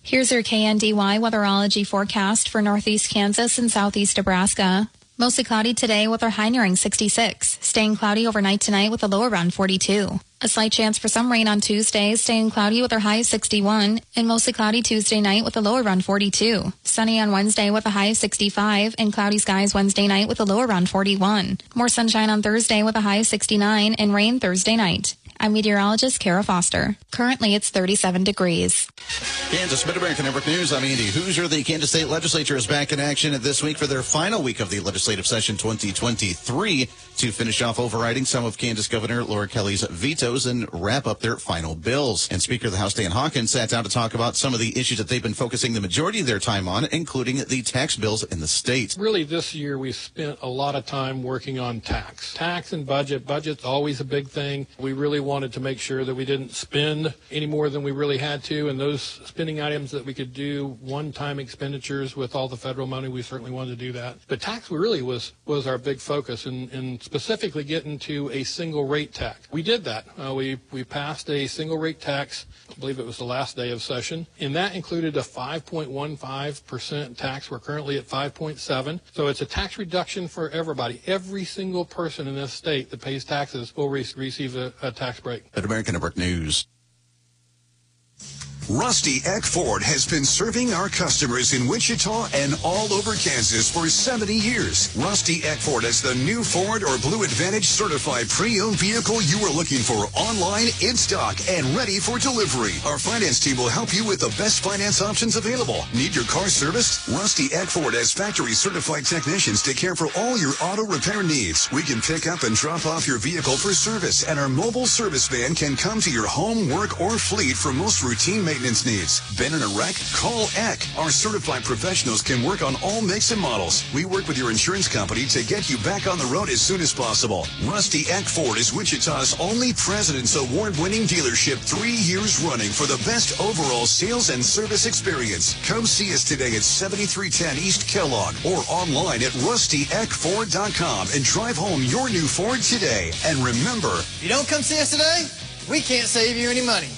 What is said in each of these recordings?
Here's your KNDY weatherology forecast for northeast Kansas and southeast Nebraska. Mostly cloudy today with our high nearing 66. Staying cloudy overnight tonight with a low around 42. A slight chance for some rain on Tuesday, staying cloudy with our high of 61. And mostly cloudy Tuesday night with a low around 42. Sunny on Wednesday with a high of 65. And cloudy skies Wednesday night with a low around 41. More sunshine on Thursday with a high of 69. And rain Thursday night. I'm meteorologist Kara Foster. Currently, it's 37 degrees. Kansas Mid-American Network News. I'm Andy Hoosier. The Kansas State Legislature is back in action this week for their final week of the legislative session 2023 to finish off overriding some of Kansas Governor Laura Kelly's vetoes and wrap up their final bills. And Speaker of the House Dan Hawkins sat down to talk about some of the issues that they've been focusing the majority of their time on, including the tax bills in the state. Really, this year we spent a lot of time working on tax and budget. Budget's always a big thing. We really wanted to make sure that we didn't spend any more than we really had to, and those spending items that we could do one-time expenditures with all the federal money, we certainly wanted to do that. But tax really was our big focus, and specifically getting to a single rate tax. We did that. We passed a single rate tax, I believe it was the last day of session, and that included a 5.15% tax. We're currently at 5.7, so it's a tax reduction for everybody. Every single person in this state that pays taxes will receive a tax break. Mid-American Network News. Rusty Eck Ford has been serving our customers in Wichita and all over Kansas for 70 years. Rusty Eck Ford is the new Ford or Blue Advantage certified pre-owned vehicle you are looking for, online, in stock, and ready for delivery. Our finance team will help you with the best finance options available. Need your car serviced? Rusty Eck Ford has factory certified technicians to care for all your auto repair needs. We can pick up and drop off your vehicle for service, and our mobile service van can come to your home, work, or fleet for most routine maintenance needs. Been in a wreck? Call Eck. Our certified professionals can work on all makes and models. We work with your insurance company to get you back on the road as soon as possible. Rusty Eck Ford is Wichita's only President's Award-winning dealership 3 years running for the best overall sales and service experience. Come see us today at 7310 East Kellogg or online at rustyeckford.com and drive home your new Ford today. And remember, if you don't come see us today, we can't save you any money.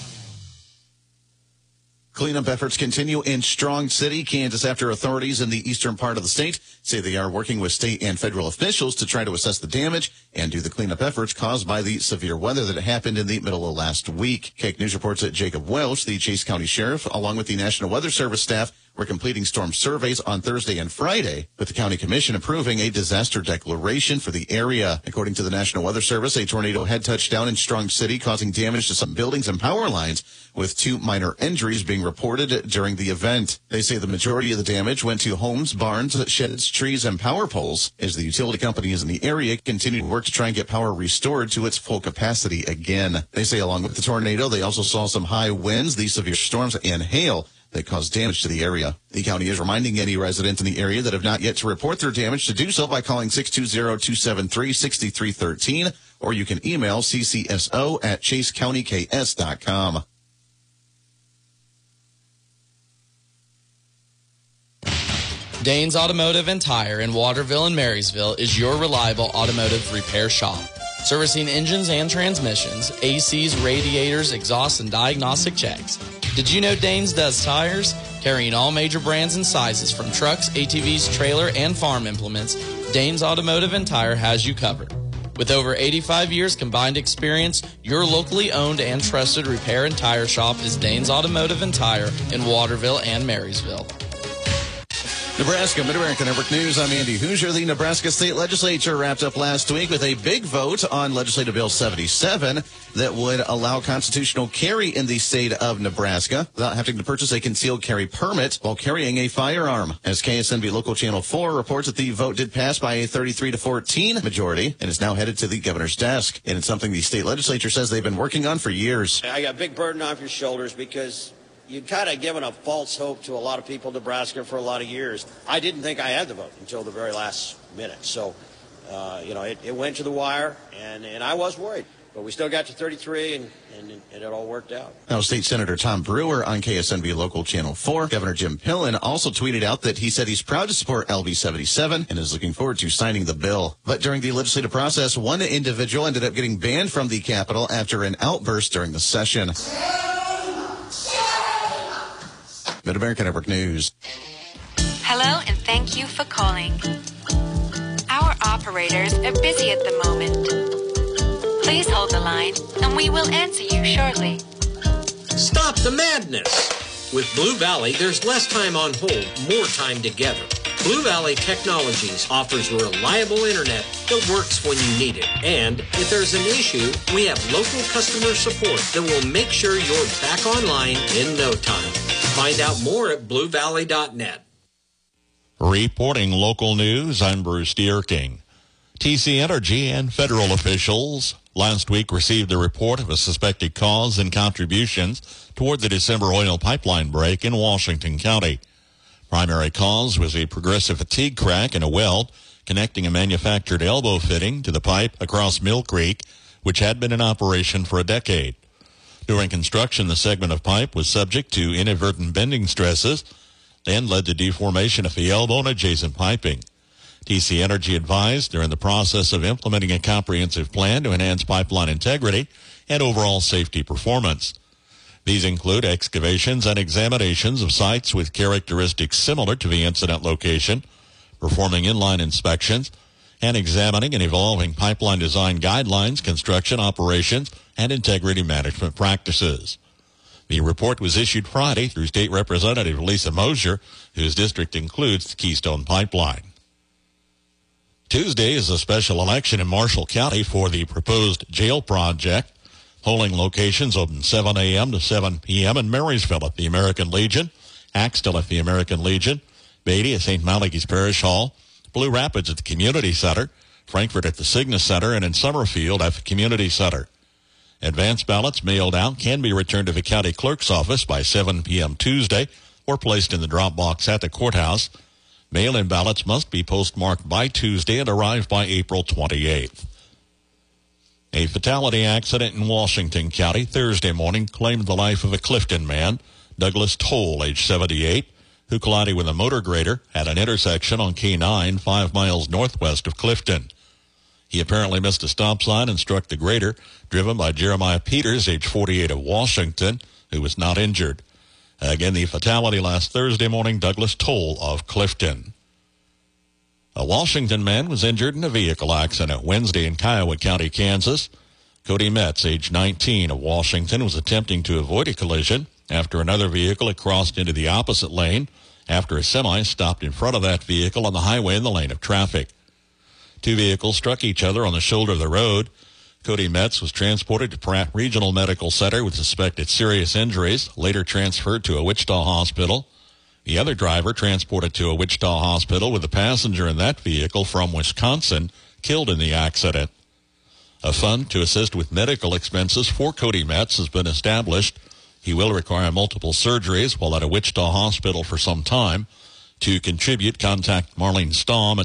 Cleanup efforts continue in Strong City, Kansas, after authorities in the eastern part of the state say they are working with state and federal officials to try to assess the damage and do the cleanup efforts caused by the severe weather that happened in the middle of last week. KAKE News reports that Jacob Welch, the Chase County Sheriff, along with the National Weather Service staff, were completing storm surveys on Thursday and Friday, with the County Commission approving a disaster declaration for the area. According to the National Weather Service, a tornado had touched down in Strong City, causing damage to some buildings and power lines, with 2 minor injuries being reported during the event. They say the majority of the damage went to homes, barns, sheds, trees, and power poles, as the utility companies in the area continue to work to try and get power restored to its full capacity again. They say along with the tornado, they also saw some high winds, the severe storms, and hail that caused damage to the area. The county is reminding any residents in the area that have not yet to report their damage to do so by calling 620-273-6313, or you can email ccso@chasecountyks.com. Danes Automotive and Tire in Waterville and Marysville is your reliable automotive repair shop. Servicing engines and transmissions, ACs, radiators, exhausts, and diagnostic checks. Did you know Danes does tires? Carrying all major brands and sizes from trucks, ATVs, trailer, and farm implements, Danes Automotive and Tire has you covered. With over 85 years combined experience, your locally owned and trusted repair and tire shop is Danes Automotive and Tire in Waterville and Marysville. Nebraska Mid-American Network News. I'm Andy Hoosier. The Nebraska State Legislature wrapped up last week with a big vote on Legislative Bill 77 that would allow constitutional carry in the state of Nebraska without having to purchase a concealed carry permit while carrying a firearm. As KSNB Local Channel 4 reports that the vote did pass by a 33-14 majority and is now headed to the governor's desk. And it's something the state legislature says they've been working on for years. I got a big burden off your shoulders because you'd kind of given a false hope to a lot of people in Nebraska for a lot of years. I didn't think I had the vote until the very last minute. So, it went to the wire, and I was worried. But we still got to 33, and it all worked out. Now, State Senator Tom Brewer on KSNB Local Channel 4. Governor Jim Pillen also tweeted out that he said he's proud to support LB 77 and is looking forward to signing the bill. But during the legislative process, one individual ended up getting banned from the Capitol after an outburst during the session. Mid-America Network News. Hello, and thank you for calling. Our operators are busy at the moment. Please hold the line, and we will answer you shortly. Stop the madness! With Blue Valley, there's less time on hold, more time together. Blue Valley Technologies offers reliable internet that works when you need it. And if there's an issue, we have local customer support that will make sure you're back online in no time. Find out more at bluevalley.net. Reporting local news, I'm Bruce Dierking. TC Energy and federal officials last week received a report of a suspected cause and contributions toward the December oil pipeline break in Washington County. Primary cause was a progressive fatigue crack in a weld connecting a manufactured elbow fitting to the pipe across Mill Creek, which had been in operation for a decade. During construction, the segment of pipe was subject to inadvertent bending stresses and led to deformation of the elbow and adjacent piping. TC Energy advised they're in the process of implementing a comprehensive plan to enhance pipeline integrity and overall safety performance. These include excavations and examinations of sites with characteristics similar to the incident location, performing inline inspections, and examining and evolving pipeline design guidelines, construction operations, and integrity management practices. The report was issued Friday through State Representative Lisa Mosier, whose district includes the Keystone Pipeline. Tuesday is a special election in Marshall County for the proposed jail project. Polling locations open 7 a.m. to 7 p.m. in Marysville at the American Legion, Axtell at the American Legion, Beatty at St. Malachi's Parish Hall, Blue Rapids at the Community Center, Frankfort at the Cygnus Center, and in Summerfield at the Community Center. Advance ballots mailed out can be returned to the county clerk's office by 7 p.m. Tuesday or placed in the drop box at the courthouse. Mail-in ballots must be postmarked by Tuesday and arrive by April 28th. A fatality accident in Washington County Thursday morning claimed the life of a Clifton man, Douglas Toll, age 78, who collided with a motor grader at an intersection on K9 5 miles northwest of Clifton. He apparently missed a stop sign and struck the grader, driven by Jeremiah Peters, age 48, of Washington, who was not injured. Again, the fatality last Thursday morning, Douglas Toll of Clifton. A Washington man was injured in a vehicle accident Wednesday in Kiowa County, Kansas. Cody Metz, age 19, of Washington, was attempting to avoid a collision after another vehicle had crossed into the opposite lane after a semi stopped in front of that vehicle on the highway in the lane of traffic. Two vehicles struck each other on the shoulder of the road. Cody Metz was transported to Pratt Regional Medical Center with suspected serious injuries, later transferred to a Wichita hospital. The other driver transported to a Wichita hospital with a passenger in that vehicle from Wisconsin killed in the accident. A fund to assist with medical expenses for Cody Metz has been established. He will require multiple surgeries while at a Wichita hospital for some time. To contribute, contact Marlene Stamm at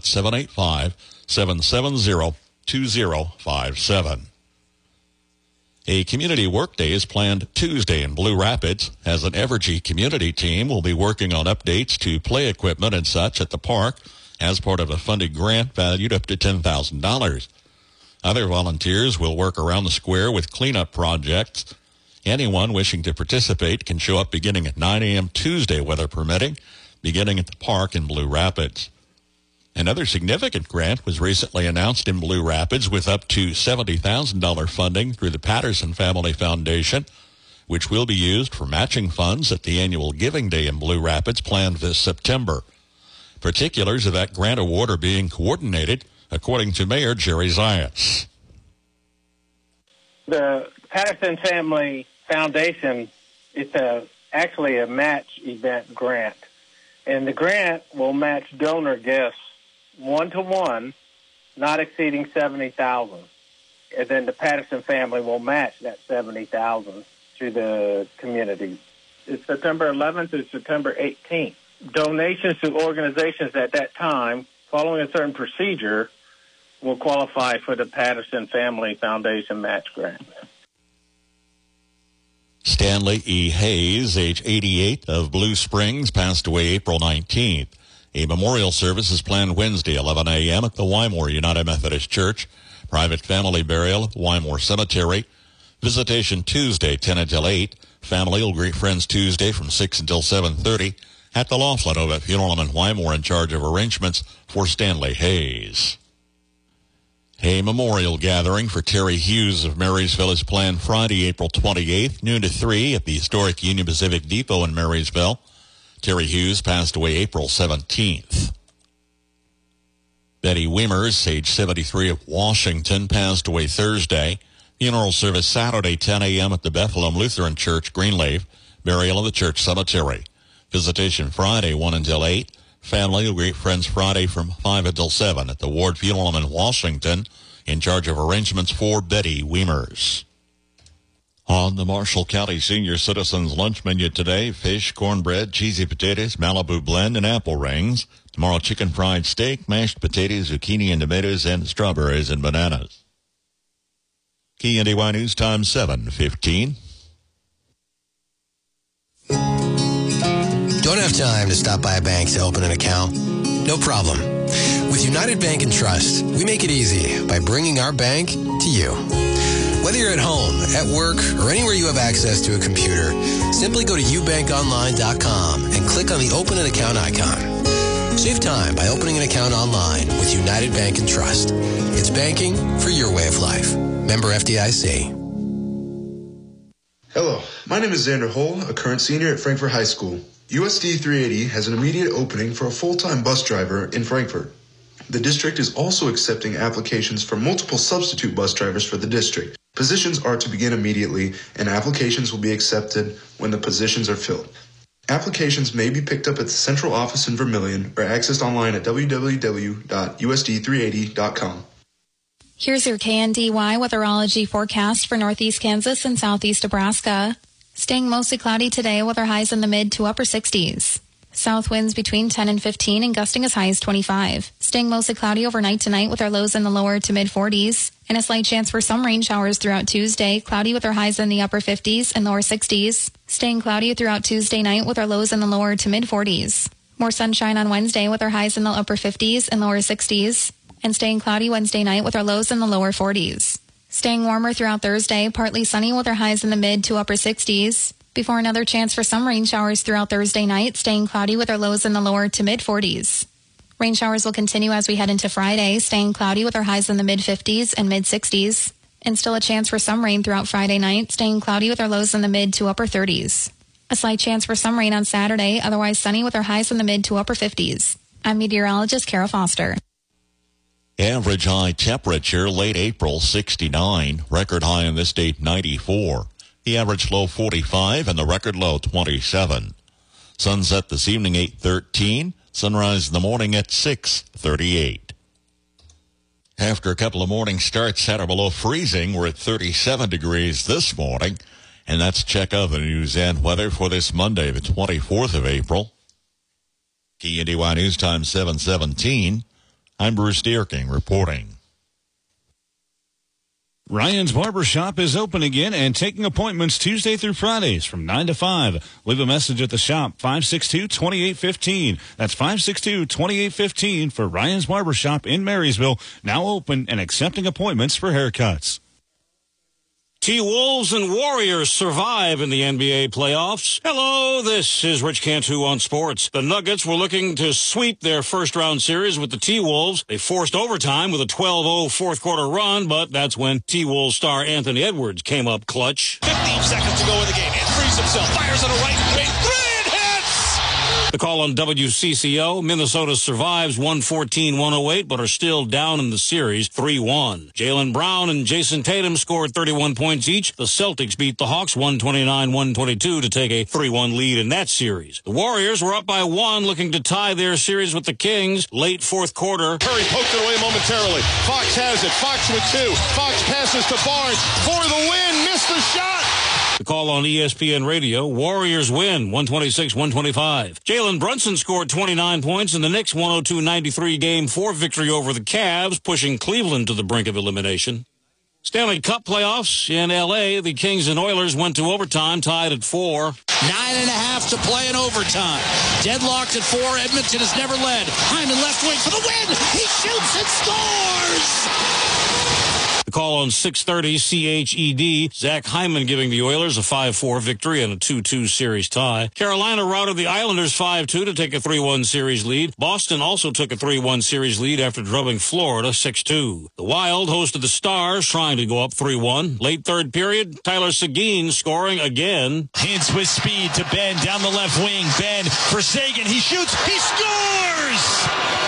785-770-2057. A community workday is planned Tuesday in Blue Rapids, as an Evergy community team will be working on updates to play equipment and such at the park as part of a funded grant valued up to $10,000. Other volunteers will work around the square with cleanup projects. Anyone wishing to participate can show up beginning at 9 a.m. Tuesday, weather permitting, beginning at the park in Blue Rapids. Another significant grant was recently announced in Blue Rapids with up to $70,000 funding through the Patterson Family Foundation, which will be used for matching funds at the annual Giving Day in Blue Rapids planned this September. Particulars of that grant award are being coordinated, according to Mayor Jerry Zayas. The Patterson Family Foundation, it's actually a match event grant, and the grant will match donor gifts 1-to-1, not exceeding $70,000, and then the Patterson family will match that $70,000 to the community. It's September 11th to September 18th. Donations to organizations at that time, following a certain procedure, will qualify for the Patterson Family Foundation match grant. Stanley E. Hayes, age 88, of Blue Springs, passed away April 19th. A memorial service is planned Wednesday, 11 a.m. at the Wymore United Methodist Church. Private family burial at Wymore Cemetery. Visitation Tuesday, 10 until 8. Family will greet friends Tuesday from 6 until 7:30 at the Laughlin Ovett Funeral Home in Wymore, in charge of arrangements for Stanley Hayes. A memorial gathering for Terry Hughes of Marysville is planned Friday, April 28th, noon to 3 at the historic Union Pacific Depot in Marysville. Terry Hughes passed away April 17th. Betty Wiemers, age 73, of Washington, passed away Thursday. Funeral service Saturday, 10 a.m. at the Bethlehem Lutheran Church, Greenleaf. Burial in the church cemetery. Visitation Friday, 1 until 8. Family will greet friends Friday from 5 until 7 at the Ward Funeral Home in Washington, in charge of arrangements for Betty Wiemers. On the Marshall County Senior Citizens Lunch Menu today, fish, cornbread, cheesy potatoes, Malibu blend, and apple rings. Tomorrow, chicken fried steak, mashed potatoes, zucchini and tomatoes, and strawberries and bananas. KNDY News Time 7:15. Don't have time to stop by a bank to open an account? No problem. With United Bank and Trust, we make it easy by bringing our bank to you. Whether you're at home, at work, or anywhere you have access to a computer, simply go to ubankonline.com and click on the Open an Account icon. Save time by opening an account online with United Bank and Trust. It's banking for your way of life. Member FDIC. Hello, my name is Xander Hull, a current senior at Frankfort High School. USD 380 has an immediate opening for a full-time bus driver in Frankfort. The district is also accepting applications for multiple substitute bus drivers for the district. Positions are to begin immediately, and applications will be accepted when the positions are filled. Applications may be picked up at the central office in Vermilion or accessed online at www.usd380.com. Here's your KNDY weatherology forecast for northeast Kansas and southeast Nebraska. Staying mostly cloudy today with our highs in the mid to upper 60s. South winds between 10 and 15 and gusting as high as 25. Staying mostly cloudy overnight tonight with our lows in the lower to mid 40s. And a slight chance for some rain showers throughout Tuesday. Cloudy with our highs in the upper 50s and lower 60s. Staying cloudy throughout Tuesday night with our lows in the lower to mid 40s. More sunshine on Wednesday with our highs in the upper 50s and lower 60s. And staying cloudy Wednesday night with our lows in the lower 40s. Staying warmer throughout Thursday, partly sunny with our highs in the mid to upper 60s. Before another chance for some rain showers throughout Thursday night, staying cloudy with our lows in the lower to mid 40s. Rain showers will continue as we head into Friday, staying cloudy with our highs in the mid 50s and mid 60s. And still a chance for some rain throughout Friday night, staying cloudy with our lows in the mid to upper 30s. A slight chance for some rain on Saturday, otherwise sunny with our highs in the mid to upper 50s. I'm meteorologist Kara Foster. Average high temperature late April 69, record high in this state 94. The average low 45 and the record low 27. Sunset this evening 8:13, sunrise in the morning at 6:38. After a couple of morning starts at or below freezing, we're at 37 degrees this morning, and that's a check of the news and weather for this Monday, the 24th of April. KNDY News Time 7:17. I'm Bruce Deerking reporting. Ryan's Barbershop is open again and taking appointments Tuesday through Fridays from 9 to 5. Leave a message at the shop, 562-2815. That's 562-2815 for Ryan's Barbershop in Marysville, now open and accepting appointments for haircuts. T-Wolves and Warriors survive in the NBA playoffs. Hello, this is Rich Cantu on sports. The Nuggets were looking to sweep their first-round series with the T-Wolves. They forced overtime with a 12-0 fourth-quarter run, but that's when T-Wolves star Anthony Edwards came up clutch. 15 seconds to go in the game. It frees himself. Fires on a right wing. Three, it hits! The call on WCCO, Minnesota survives 114-108, but are still down in the series 3-1. Jaylen Brown and Jason Tatum scored 31 points each. The Celtics beat the Hawks 129-122 to take a 3-1 lead in that series. The Warriors were up by 1, looking to tie their series with the Kings late fourth quarter. Curry poked it away momentarily. Fox has it. Fox with 2. Fox passes to Barnes for the win. Missed the shot. The call on ESPN Radio, Warriors win 126-125. Jalen Brunson scored 29 points in the Knicks' 102-93 Game 4 victory over the Cavs, pushing Cleveland to the brink of elimination. Stanley Cup playoffs in L.A., the Kings and Oilers went to overtime, tied at 4. 9.5 to play in overtime. Deadlocked at 4. Edmonton has never led. Hyman left wing for the win. He shoots and scores! The call on 6:30 CHED. Zach Hyman giving the Oilers a 5-4 victory and a 2-2 series tie. Carolina routed the Islanders 5-2 to take a 3-1 series lead. Boston also took a 3-1 series lead after drubbing Florida 6-2. The Wild hosted the Stars, trying to go up 3-1. Late third period, Tyler Seguin scoring again. Hintz with speed to Ben down the left wing. Ben for Sagan. He shoots. He scores!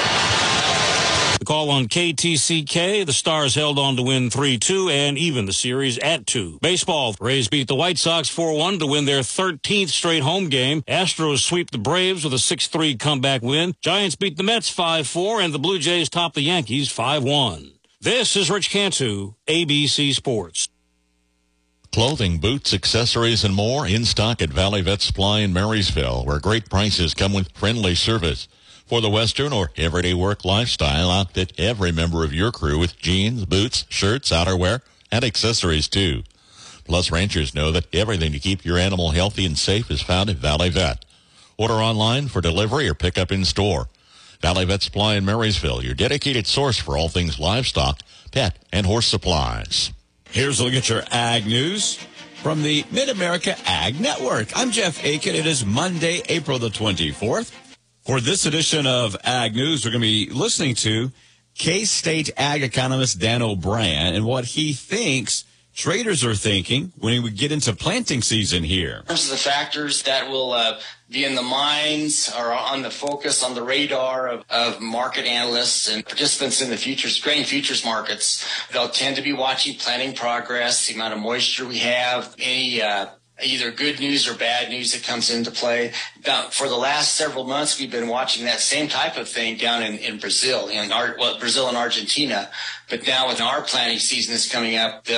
The call on KTCK. The Stars held on to win 3-2 and even the series at 2. Baseball. Rays beat the White Sox 4-1 to win their 13th straight home game. Astros sweep the Braves with a 6-3 comeback win. Giants beat the Mets 5-4 and the Blue Jays top the Yankees 5-1. This is Rich Cantu, ABC Sports. Clothing, boots, accessories, and more in stock at Valley Vet Supply in Marysville, where great prices come with friendly service. For the Western or everyday work lifestyle, outfit every member of your crew with jeans, boots, shirts, outerwear, and accessories too. Plus, ranchers know that everything to keep your animal healthy and safe is found at Valley Vet. Order online for delivery or pick up in store. Valley Vet Supply in Marysville, your dedicated source for all things livestock, pet, and horse supplies. Here's a look at your ag news from the Mid-America Ag Network. I'm Jeff Aiken. It is Monday, April the 24th. For this edition of Ag News, we're going to be listening to K-State ag economist Dan O'Brien and what he thinks traders are thinking when we get into planting season here. In terms of the factors that will be in the minds or on the focus, on the radar of market analysts and participants in the futures, grain futures markets, they'll tend to be watching planting progress, the amount of moisture we have, any either good news or bad news that comes into play. Now, for the last several months, we've been watching that same type of thing down in Brazil, Brazil and Argentina. But now with our planting season is coming up,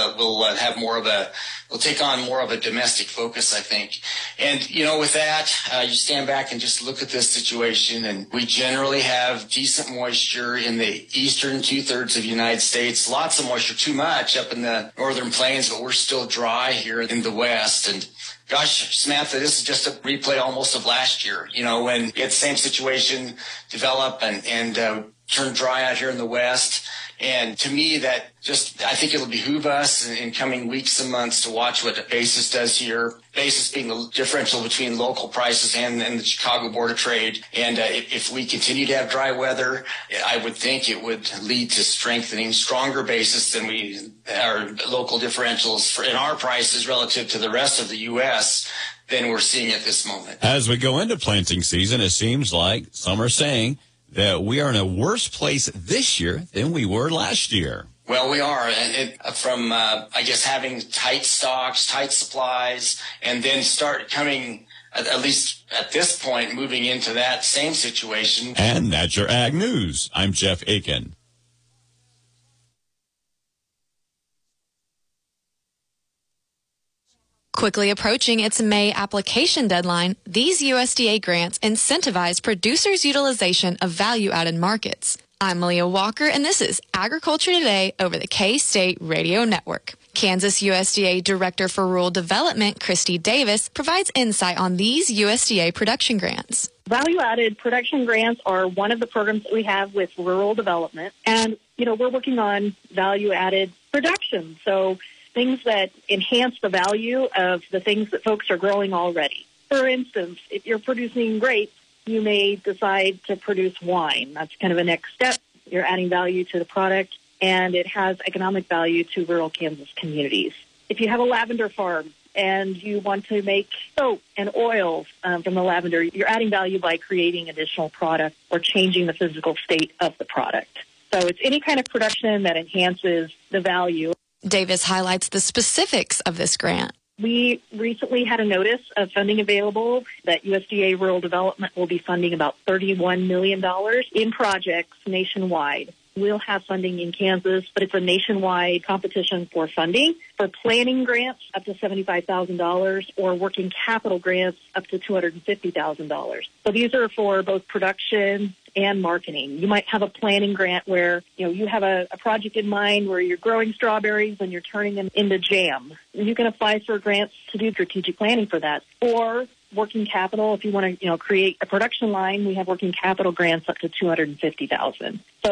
we'll take on more of a domestic focus, I think. And, with that, you stand back and just look at this situation, and we generally have decent moisture in the eastern two-thirds of the United States. Lots of moisture, too much up in the northern plains, but we're still dry here in the west. And gosh, Samantha, this is just a replay almost of last year, when we had the same situation develop and turn dry out here in the west. And to me, I think it'll behoove us in coming weeks and months to watch what basis does here. Basis being the differential between local prices and the Chicago Board of Trade. And if we continue to have dry weather, I would think it would lead to stronger basis than our local differentials in our prices relative to the rest of the U.S. than we're seeing at this moment. As we go into planting season, it seems like some are saying that we are in a worse place this year than we were last year. Well, we are, and from having tight stocks, tight supplies, and then start coming, at least at this point, moving into that same situation. And that's your Ag News. I'm Jeff Aiken. Quickly approaching its May application deadline, these USDA grants incentivize producers' utilization of value-added markets. I'm Malia Walker, and this is Agriculture Today over the K-State Radio Network. Kansas USDA Director for Rural Development, Christy Davis, provides insight on these USDA production grants. Value-added production grants are one of the programs that we have with rural development. And, we're working on value-added production. So things that enhance the value of the things that folks are growing already. For instance, if you're producing grapes, you may decide to produce wine. That's kind of a next step. You're adding value to the product, and it has economic value to rural Kansas communities. If you have a lavender farm and you want to make soap and oils from the lavender, you're adding value by creating additional product or changing the physical state of the product. So it's any kind of production that enhances the value. Davis highlights the specifics of this grant. We recently had a notice of funding available that USDA Rural Development will be funding about $31 million in projects nationwide. We'll have funding in Kansas, but it's a nationwide competition for funding. For planning grants, up to $75,000, or working capital grants, up to $250,000. So these are for both production and marketing. You might have a planning grant where, you have a project in mind where you're growing strawberries and you're turning them into jam. You can apply for grants to do strategic planning for that. Or working capital, if you want to, create a production line, we have working capital grants up to $250,000. So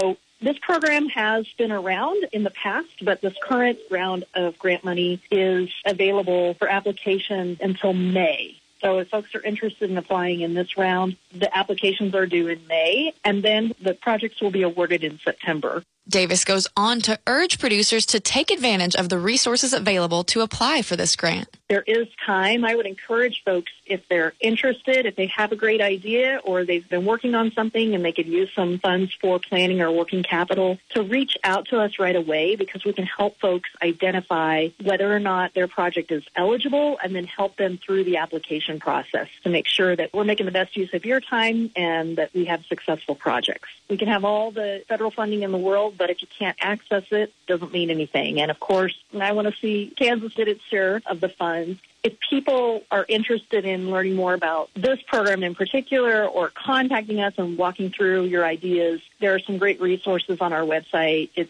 This program has been around in the past, but this current round of grant money is available for application until May. So if folks are interested in applying in this round, the applications are due in May, and then the projects will be awarded in September. Davis goes on to urge producers to take advantage of the resources available to apply for this grant. There is time. I would encourage folks, if they're interested, if they have a great idea or they've been working on something and they could use some funds for planning or working capital, to reach out to us right away, because we can help folks identify whether or not their project is eligible and then help them through the application process to make sure that we're making the best use of your time and that we have successful projects. We can have all the federal funding in the world, but if you can't access it, it doesn't mean anything. And of course, I want to see Kansas get its share of the funds. If people are interested in learning more about this program in particular or contacting us and walking through your ideas, there are some great resources on our website. It's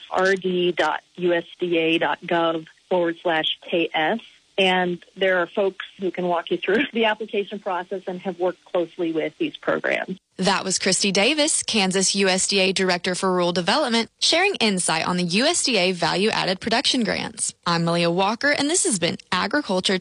rd.usda.gov/KS. And there are folks who can walk you through the application process and have worked closely with these programs. That was Christy Davis, Kansas USDA Director for Rural Development, sharing insight on the USDA Value-Added Production Grants. I'm Malia Walker, and this has been Agriculture.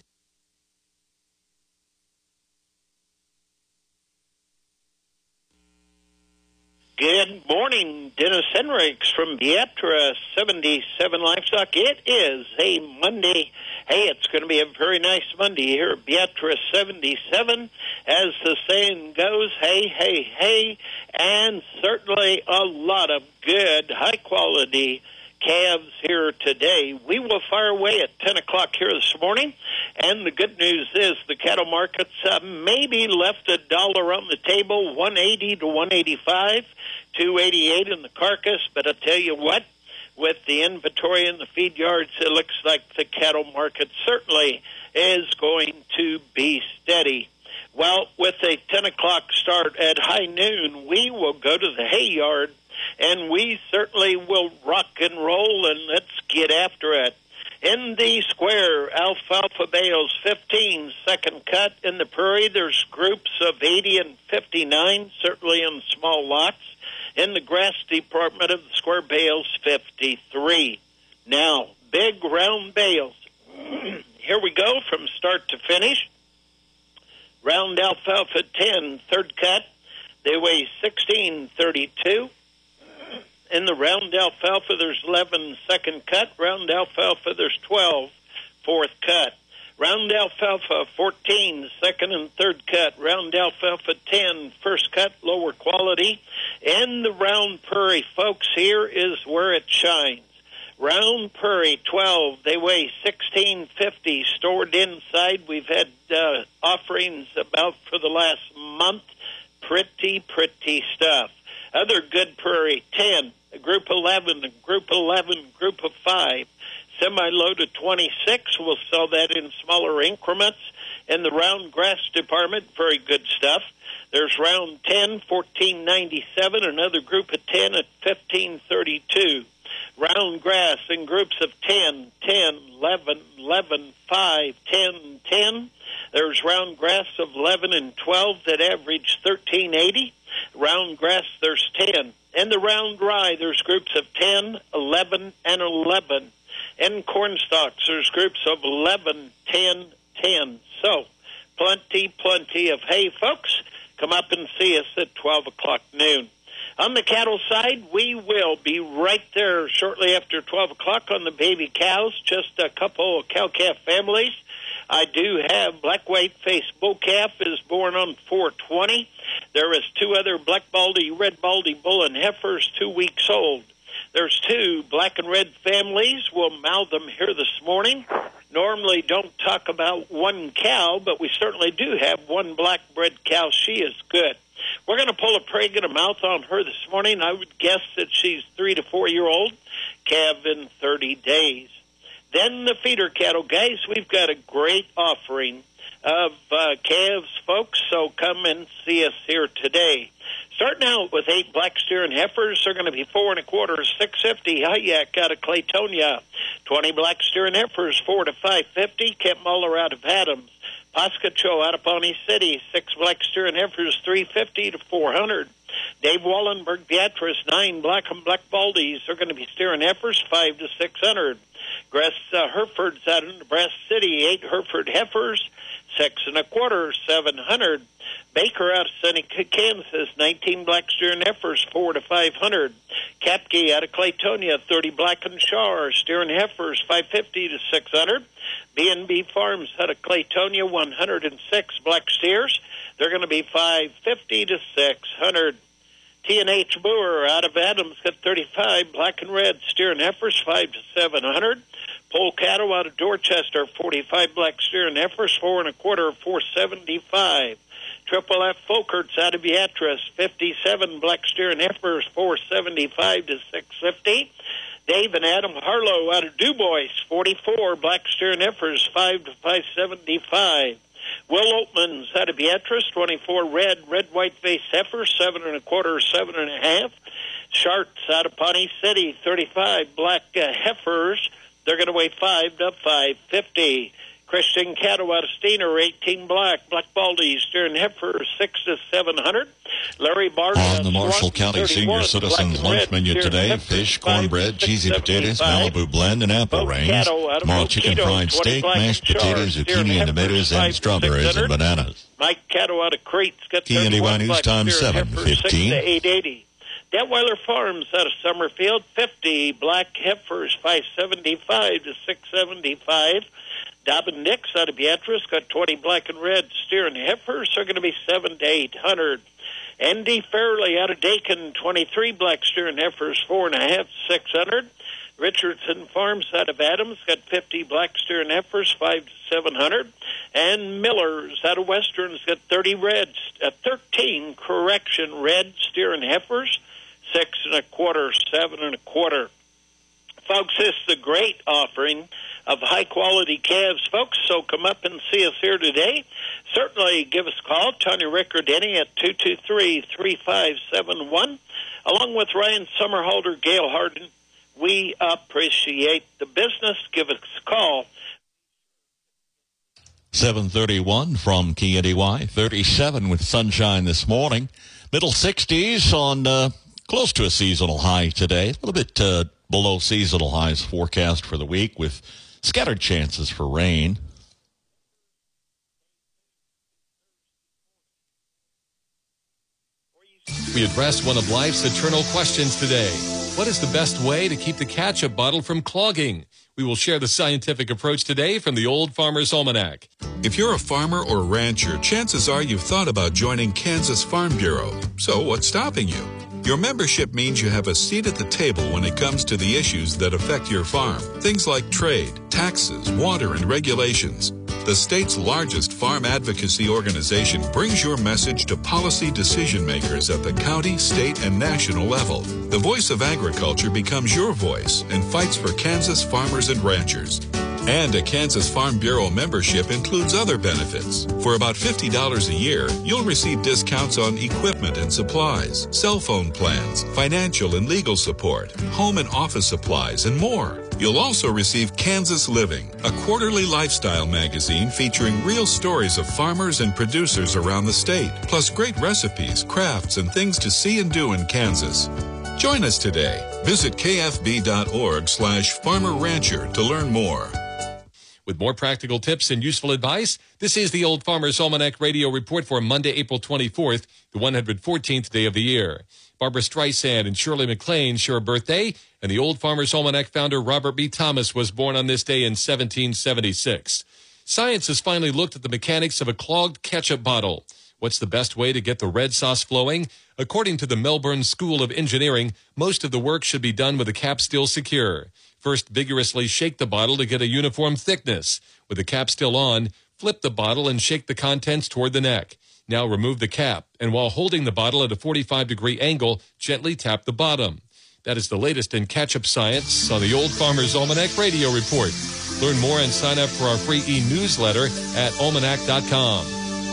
Good morning, Dennis Henricks from Beatrice 77 Livestock. It is a Monday. Hey, it's going to be a very nice Monday here at Beatrice 77. As the saying goes, hey, hey, hey, and certainly a lot of good, high-quality calves here today. We will fire away at 10 o'clock here this morning, and the good news is the cattle markets maybe left $1 on the table, 180 to 185, 288 in the carcass, but I tell you what, with the inventory in the feed yards, it looks like the cattle market certainly is going to be steady. Well, with a 10 o'clock start at high noon, we will go to the hay yard, and we certainly will rock and roll, and let's get after it. In the square, alfalfa bales 15, second cut. In the prairie, there's groups of 80 and 59, certainly in small lots. In the grass department of the square bales, 53. Now, big round bales. Here we go from start to finish. Round alfalfa 10, third cut. They weigh 16.32. In the round alfalfa, there's 11, second cut. Round alfalfa, there's 12, fourth cut. Round alfalfa 14, second and third cut. Round alfalfa 10, first cut, lower quality. And the round prairie, folks, here is where it shines. Round prairie 12, they weigh 16.50 stored inside. We've had offerings about for the last month. Pretty stuff. Other good prairie 10, group 11, group 11, group of 5. Semi-loaded 26, we'll sell that in smaller increments. In the round grass department, very good stuff. There's round 10, 14.97, another group of 10 at 15.32. Round grass in groups of 10, 10, 11, 11, 5, 10, 10. There's round grass of 11 and 12 that average 13.80. Round grass, there's 10. In the round rye, there's groups of 10, 11, and 11. In corn stalks, there's groups of 11, 10, 10. So, plenty of hay, folks. Come up and see us at 12 o'clock noon. On the cattle side, we will be right there shortly after 12 o'clock on the baby cows, just a couple of cow-calf families. I do have black white-faced bull calf is born on 4/20. There is 2 other black baldy, red baldy bull and heifers 2 weeks old. There's 2 black and red families. We'll mouth them here this morning. Normally don't talk about one cow, but we certainly do have one black bred cow. She is good. We're going to pull a prig and a mouth on her this morning. I would guess that she's 3 to 4 year old, calf in 30 days. Then the feeder cattle, guys, we've got a great offering of calves, folks, so come and see us here today. Starting out with 8 black steer and heifers, they're going to be 4 1/4, $6.50. Hayek out of Claytonia. 20 black steer and heifers, 4 to $5.50. Kent Muller out of Adams. Pascacho out of Pawnee City, 6 black steer and heifers, $3.50 to $400. Dave Wallenberg, Beatrice, 9 black and black Baldies. They're going to be steering heifers, 5 to 600. Grass Herefords out of Nebraska City, 8 Hereford heifers, 6 1/4, 700. Baker out of Seneca, Kansas, 19 black steering heifers, 4 to 500. Kapke out of Claytonia, 30 black and Shar steering heifers, 550 to 600. B&B Farms out of Claytonia, 106 black steers. They're going to be 550 to 600. T&H Brewer out of Adams got 35 black and red steering heifers, 5 to 700. Pole Cattle out of Dorchester, 45 black steering heifers, 4 1/4, 475. Triple F Folkerts out of Beatrice, 57 black steering heifers, 475 to 650. Dave and Adam Harlow out of DuBois, 44 black steering heifers, 5 to 575. Will Oatmans out of Beatrice, 24 red white face heifers, 7 1/4, 7 1/2. Sharts out of Pawnee City, 35 black heifers. They're going to weigh 5 to 550. Christian Cattle out of Steiner, 18 black Baldies steering heifers, 6 to 700. Larry Barton on the Marshall County Senior Citizens lunch menu today: fish, cornbread, cheesy potatoes, Malibu blend, and apple range. Tomorrow, chicken fried steak, mashed potatoes, zucchini and tomatoes, and strawberries and bananas. Mike Cattle out of Crates got KNDY News Time 7:15. 6 to 880. Detweiler Farms out of Summerfield, 50 black heifers, 575 to 675. Dobbin Nix out of Beatrice got 20 black and red steering heifers. They're going to be 7 to 800. Andy Fairley out of Dakin, 23 black steering heifers, 4 1/2, 600. Richardson Farms out of Adams got 50 black steering heifers, 5 to 700. And Miller's out of Westerns got 13 red steering heifers, 6 1/4, 7 1/4. Folks, this is a great offering of high-quality calves, folks, so come up and see us here today. Certainly give us a call, Tony Rick or Denny at 223-3571. Along with Ryan Summerholder, Gail Harden, we appreciate the business. Give us a call. 7:31 from KNDY, 37 with sunshine this morning. Middle 60s on close to a seasonal high today. A little bit below seasonal highs forecast for the week with scattered chances for rain. We addressed one of life's eternal questions today. What is the best way to keep the ketchup bottle from clogging? We will share the scientific approach today from the Old Farmer's Almanac. If you're a farmer or rancher, chances are you've thought about joining Kansas Farm Bureau. So what's stopping you? Your membership means you have a seat at the table when it comes to the issues that affect your farm. Things like trade, taxes, water, and regulations. The state's largest farm advocacy organization brings your message to policy decision makers at the county, state, and national level. The voice of agriculture becomes your voice and fights for Kansas farmers and ranchers. And a Kansas Farm Bureau membership includes other benefits. For about $50 a year, you'll receive discounts on equipment and supplies, cell phone plans, financial and legal support, home and office supplies, and more. You'll also receive Kansas Living, a quarterly lifestyle magazine featuring real stories of farmers and producers around the state, plus great recipes, crafts, and things to see and do in Kansas. Join us today. Visit kfb.org/farmer-rancher to learn more. With more practical tips and useful advice, this is the Old Farmer's Almanac Radio Report for Monday, April 24th, the 114th day of the year. Barbara Streisand and Shirley MacLaine share a birthday, and the Old Farmer's Almanac founder Robert B. Thomas was born on this day in 1776. Science has finally looked at the mechanics of a clogged ketchup bottle. What's the best way to get the red sauce flowing? According to the Melbourne School of Engineering, most of the work should be done with the cap still secure. First, vigorously shake the bottle to get a uniform thickness. With the cap still on, flip the bottle and shake the contents toward the neck. Now remove the cap, and while holding the bottle at a 45-degree angle, gently tap the bottom. That is the latest in ketchup science on the Old Farmer's Almanac Radio Report. Learn more and sign up for our free e-newsletter at almanac.com.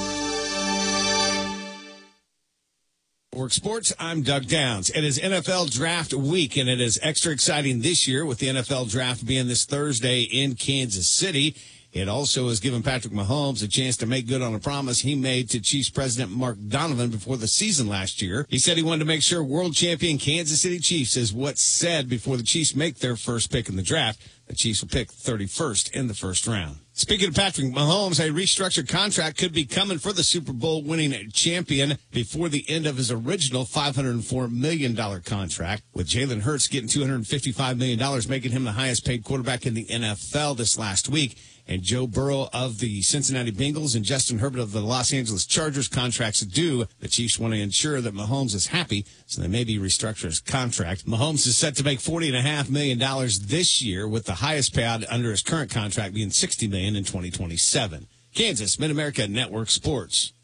Work Sports, I'm Doug Downs. It is NFL Draft Week, and it is extra exciting this year with the NFL Draft being this Thursday in Kansas City. It also has given Patrick Mahomes a chance to make good on a promise he made to Chiefs President Mark Donovan before the season last year. He said he wanted to make sure world champion Kansas City Chiefs is what's said before the Chiefs make their first pick in the draft. The Chiefs will pick 31st in the first round. Speaking of Patrick Mahomes, a restructured contract could be coming for the Super Bowl winning champion before the end of his original $504 million contract, with Jalen Hurts getting $255 million, making him the highest paid quarterback in the NFL this last week. And Joe Burrow of the Cincinnati Bengals and Justin Herbert of the Los Angeles Chargers contracts are due. The Chiefs want to ensure that Mahomes is happy, so they maybe restructure his contract. Mahomes is set to make $40.5 million this year, with the highest payout under his current contract being $60 million in 2027. Kansas, Mid-America Network Sports.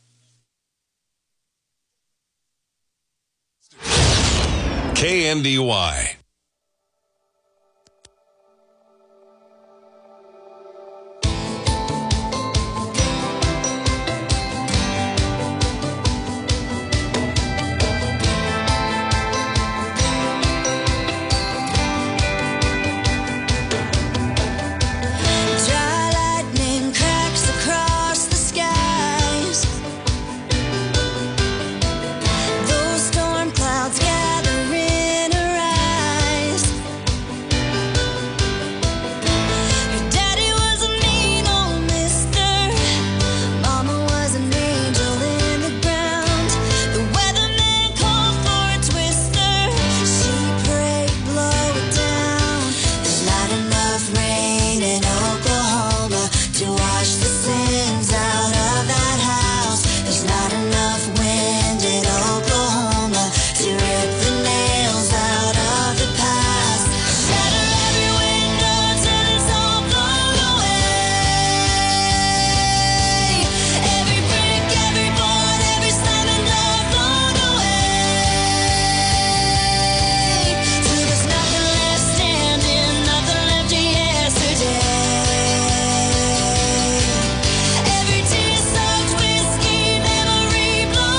KNDY.